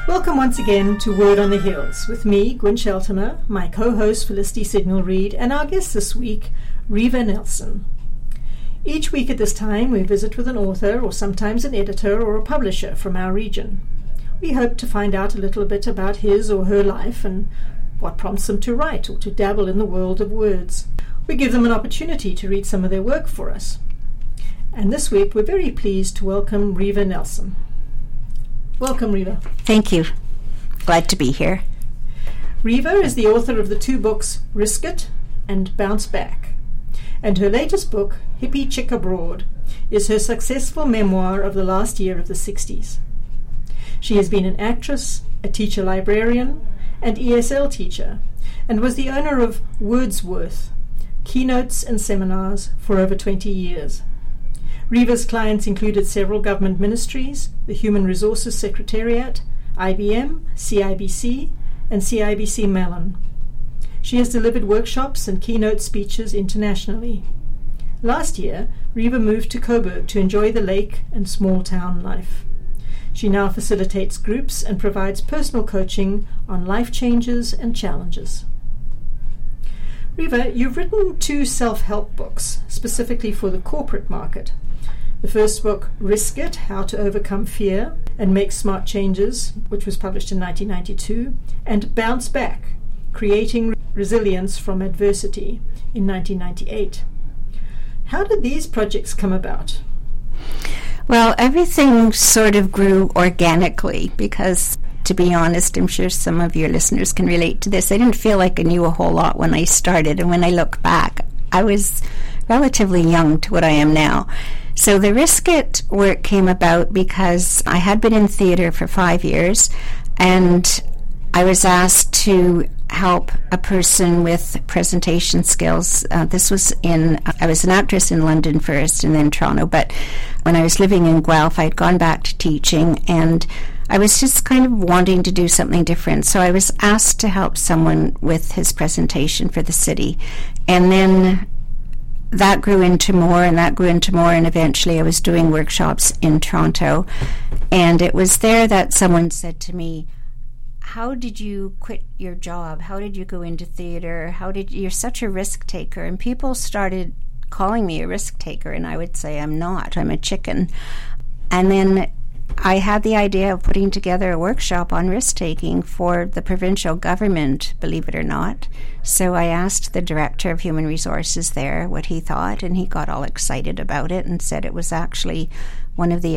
Welcome once again to Word on the Hills with me, Gwen Sheltoner, my co-host Felicity Signal-Reid, and our guest this week, Riva Nelson. Each week at this time we visit with an author or sometimes an editor or a publisher from our region. We hope to find out a little bit about his or her life and what prompts them to write or to dabble in the world of words. We give them an opportunity to read some of their work for us. And this week we're very pleased to welcome Riva Nelson. Welcome, Riva. Thank you. Glad to be here. Riva is the author of the two books Risk It and Bounce Back. And her latest book, Hippie Chick Abroad, is her successful memoir of the last year of the 60s. She has been an actress, a teacher librarian, and ESL teacher, and was the owner of Wordsworth, keynotes and seminars for over 20 years. Riva's clients included several government ministries, the Human Resources Secretariat, IBM, CIBC, and CIBC Mellon. She has delivered workshops and keynote speeches internationally. Last year, Riva moved to Coburg to enjoy the lake and small town life. She now facilitates groups and provides personal coaching on life changes and challenges. Riva, you've written two self-help books, specifically for the corporate market. The first book, Risk It, How to Overcome Fear and Make Smart Changes, which was published in 1992, and Bounce Back, Creating Resilience from Adversity, in 1998. How did these projects come about? Well, everything sort of grew organically because, to be honest, I'm sure some of your listeners can relate to this. I didn't feel like I knew a whole lot when I started, and when I look back, I was relatively young to what I am now. So the Risk It work came about because I had been in theatre for 5 years, and I was asked to help a person with presentation skills. I was an actress in London first and then Toronto, but when I was living in Guelph, I'd gone back to teaching, and I was just kind of wanting to do something different. So I was asked to help someone with his presentation for the city. And then that grew into more, and that grew into more, and eventually I was doing workshops in Toronto. And it was there that someone said to me, how did you quit your job? How did you go into theatre? You're such a risk taker. And people started calling me a risk taker, and I would say, I'm not, I'm a chicken. And then I had the idea of putting together a workshop on risk-taking for the provincial government, believe it or not. So I asked the director of human resources there what he thought, and he got all excited about it and said it was actually one of the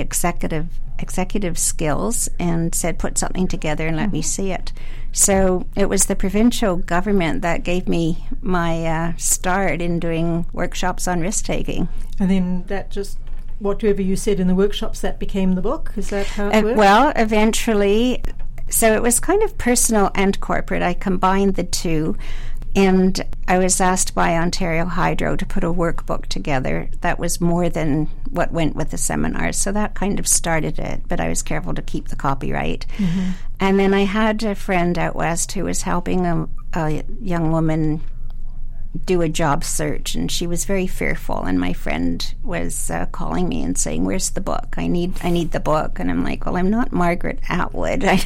executive skills, and said put something together and let me see it. So it was the provincial government that gave me my start in doing workshops on risk-taking. And then that just... whatever you said in the workshops, that became the book? Is that how it worked? Well, eventually. So it was kind of personal and corporate. I combined the two. And I was asked by Ontario Hydro to put a workbook together that was more than what went with the seminars. So that kind of started it. But I was careful to keep the copyright. Mm-hmm. And then I had a friend out west who was helping a young woman do a job search, and she was very fearful, and my friend was calling me and saying, where's the book? I need the book. And I'm like, well, I'm not Margaret Atwood. I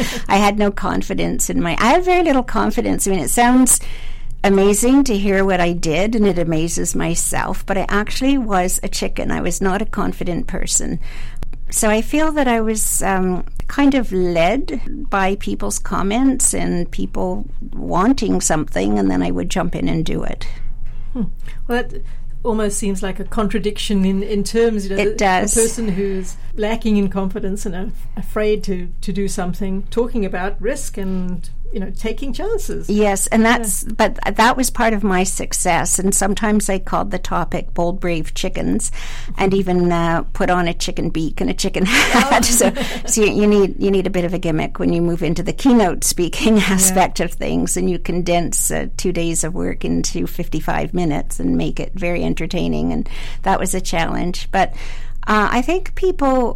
had no confidence I have very little confidence. I mean, it sounds amazing to hear what I did, and it amazes myself, but I actually was a chicken. I was not a confident person. So I feel that I was kind of led by people's comments and people wanting something, and then I would jump in and do it. Well, that almost seems like a contradiction in terms. It does. A person who's lacking in confidence and afraid to do something, talking about risk and taking chances. Yes, and but that was part of my success. And sometimes I called the topic "Bold, Brave Chickens," and even put on a chicken beak and a chicken hat. So you need a bit of a gimmick when you move into the keynote speaking aspect of things, and you condense 2 days of work into 55 minutes and make it very entertaining. And that was a challenge. But I think people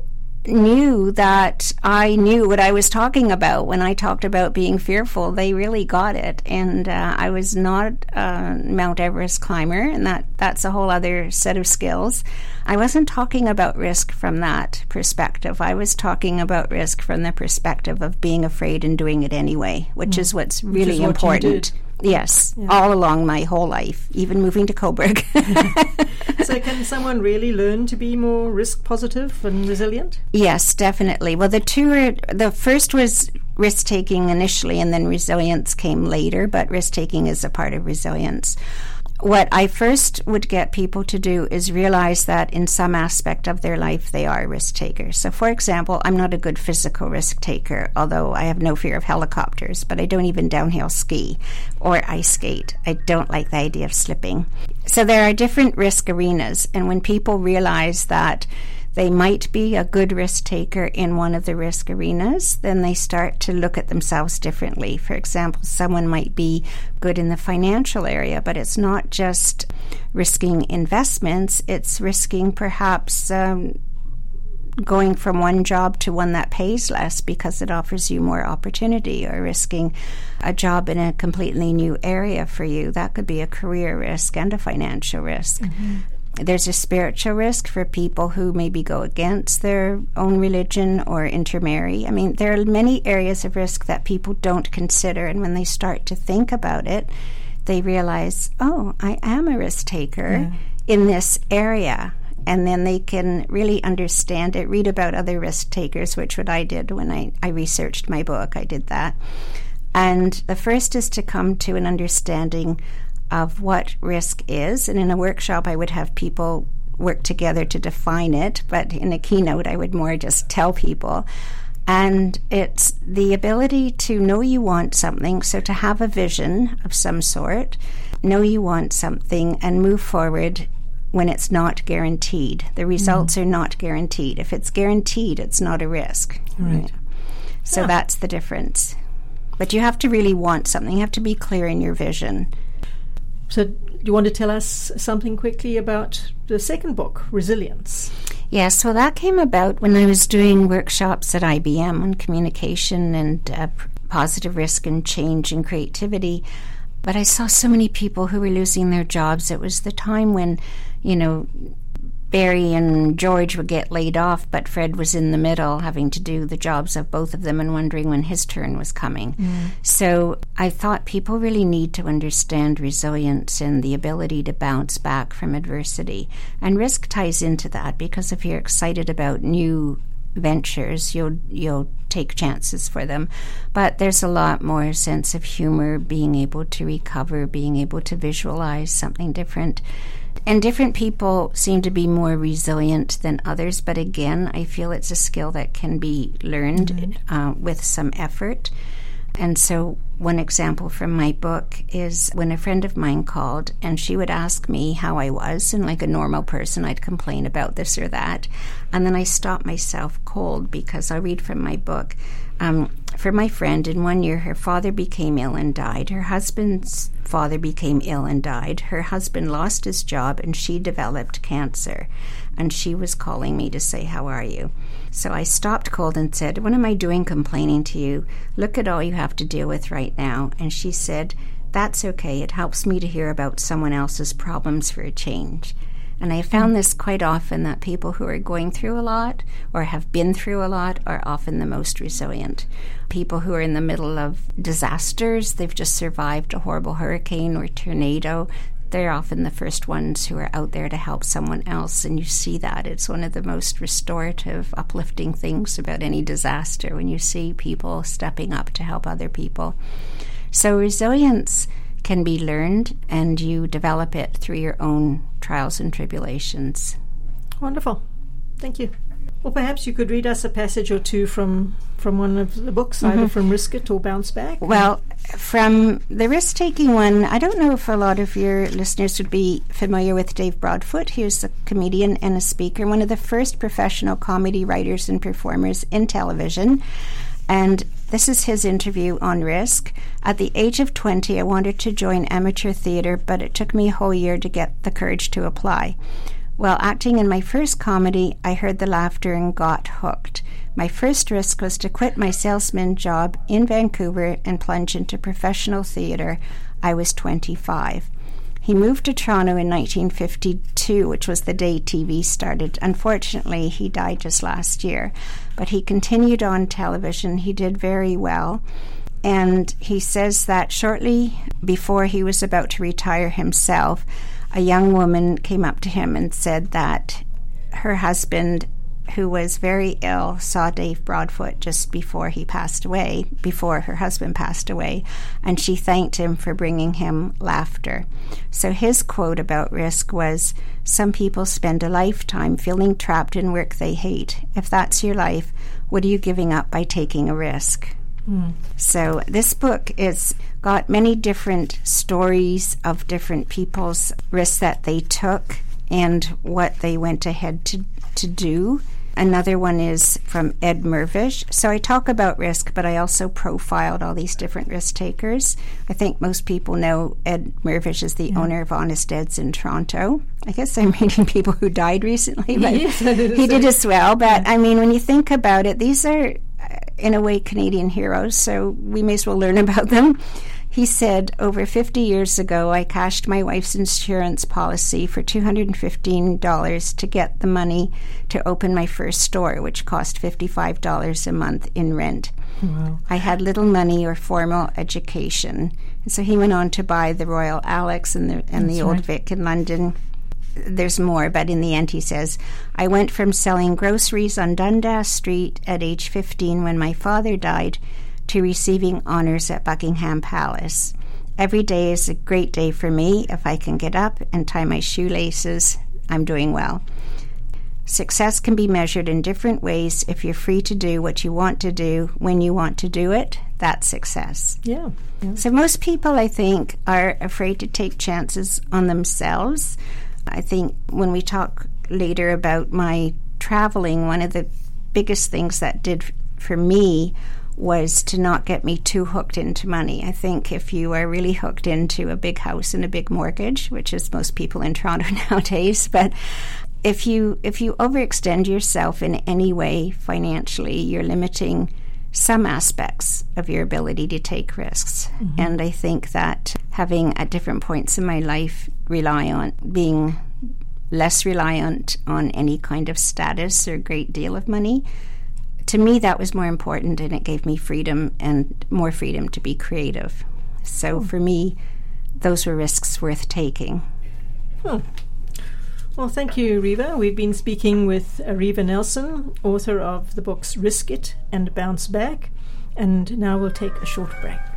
knew that I knew what I was talking about when I talked about being fearful. They really got it. And I was not a Mount Everest climber, and that's a whole other set of skills. I wasn't talking about risk from that perspective. I was talking about risk from the perspective of being afraid and doing it anyway, which is what's really important. Yes, all along my whole life, even moving to Coburg. So can someone really learn to be more risk positive and resilient? Yes, definitely. Well, the first was risk-taking initially, and then resilience came later, but risk-taking is a part of resilience. What I first would get people to do is realize that in some aspect of their life they are risk takers. So, for example, I'm not a good physical risk taker, although I have no fear of helicopters, but I don't even downhill ski or ice skate. I don't like the idea of slipping. So there are different risk arenas, and when people realize that they might be a good risk taker in one of the risk arenas, then they start to look at themselves differently. For example, someone might be good in the financial area, but it's not just risking investments, it's risking perhaps going from one job to one that pays less because it offers you more opportunity, or risking a job in a completely new area for you. That could be a career risk and a financial risk. Mm-hmm. There's a spiritual risk for people who maybe go against their own religion or intermarry. I mean, there are many areas of risk that people don't consider, and when they start to think about it, they realize, oh, I am a risk taker in this area. And then they can really understand it, read about other risk takers, which what I did when I researched my book. I did that. And the first is to come to an understanding of what risk is. And in a workshop, I would have people work together to define it, but in a keynote, I would more just tell people. And it's the ability to know you want something, so to have a vision of some sort, know you want something, and move forward when it's not guaranteed. The results are not guaranteed. If it's guaranteed, it's not a risk. Right. So that's the difference. But you have to really want something. You have to be clear in your vision. So do you want to tell us something quickly about the second book, Resilience? Yes, well, that came about when I was doing workshops at IBM on communication and positive risk and change and creativity. But I saw so many people who were losing their jobs. It was the time when, Barry and George would get laid off, but Fred was in the middle having to do the jobs of both of them and wondering when his turn was coming. So I thought people really need to understand resilience and the ability to bounce back from adversity. And risk ties into that, because if you're excited about new ventures, you'll take chances for them. But there's a lot more sense of humor, being able to recover, being able to visualize something different. And different people seem to be more resilient than others, but again, I feel it's a skill that can be learned with some effort. And so one example from my book is when a friend of mine called, and she would ask me how I was, and like a normal person, I'd complain about this or that. And then I stopped myself cold, because I read from my book. For my friend, in 1 year, her father became ill and died. Her husband's father became ill and died. Her husband lost his job, and she developed cancer. And she was calling me to say, how are you? So I stopped cold and said, what am I doing complaining to you? Look at all you have to deal with right now. And she said, that's okay. It helps me to hear about someone else's problems for a change. And I found this quite often, that people who are going through a lot or have been through a lot are often the most resilient. People who are in the middle of disasters, they've just survived a horrible hurricane or tornado, they're often the first ones who are out there to help someone else. And you see that. It's one of the most restorative, uplifting things about any disaster, when you see people stepping up to help other people. So resilience can be learned, and you develop it through your own trials and tribulations. Wonderful. Thank you. Well, perhaps you could read us a passage or two from one of the books, either from Risk It or Bounce Back. Well, from the risk-taking one, I don't know if a lot of your listeners would be familiar with Dave Broadfoot. He was a comedian and a speaker, one of the first professional comedy writers and performers in television. And this is his interview on risk. At the age of 20, I wanted to join amateur theatre, but it took me a whole year to get the courage to apply. While acting in my first comedy, I heard the laughter and got hooked. My first risk was to quit my salesman job in Vancouver and plunge into professional theatre. I was 25. He moved to Toronto in 1952, which was the day TV started. Unfortunately, he died just last year. But he continued on television. He did very well. And he says that shortly before he was about to retire himself, a young woman came up to him and said that her husband, who was very ill, saw Dave Broadfoot just before he passed away, before her husband passed away, and she thanked him for bringing him laughter. So his quote about risk was, "Some people spend a lifetime feeling trapped in work they hate. If that's your life, what are you giving up by taking a risk?" So this book is got many different stories of different people's risks that they took and what they went ahead to do. Another one is from Ed Mirvish. So I talk about risk, but I also profiled all these different risk takers. I think most people know Ed Mirvish is the owner of Honest Ed's in Toronto. I guess I'm reading people who died recently, but he did as well. But I mean, when you think about it, these are in a way Canadian heroes, so we may as well learn about them. He said, over 50 years ago, I cashed my wife's insurance policy for $215 to get the money to open my first store, which cost $55 a month in rent. Wow. I had little money or formal education. And so he went on to buy the Royal Alex and the Old Vic in London. There's more, but in the end he says, I went from selling groceries on Dundas Street at age 15 when my father died to receiving honors at Buckingham Palace. Every day is a great day for me. If I can get up and tie my shoelaces, I'm doing well. Success can be measured in different ways. If you're free to do what you want to do when you want to do it, that's success. Yeah. So most people, I think, are afraid to take chances on themselves. I think when we talk later about my traveling, one of the biggest things that did for me was to not get me too hooked into money. I think if you are really hooked into a big house and a big mortgage, which is most people in Toronto nowadays, but if you overextend yourself in any way financially, you're limiting some aspects of your ability to take risks. Mm-hmm. And I think that having at different points in my life being less reliant on any kind of status or great deal of money, to me that was more important, and it gave me freedom and more freedom to be creative. So for me, those were risks worth taking. Well, thank you, Reva. We've been speaking with Reva Nelson, author of the books Risk It and Bounce Back, and now we'll take a short break.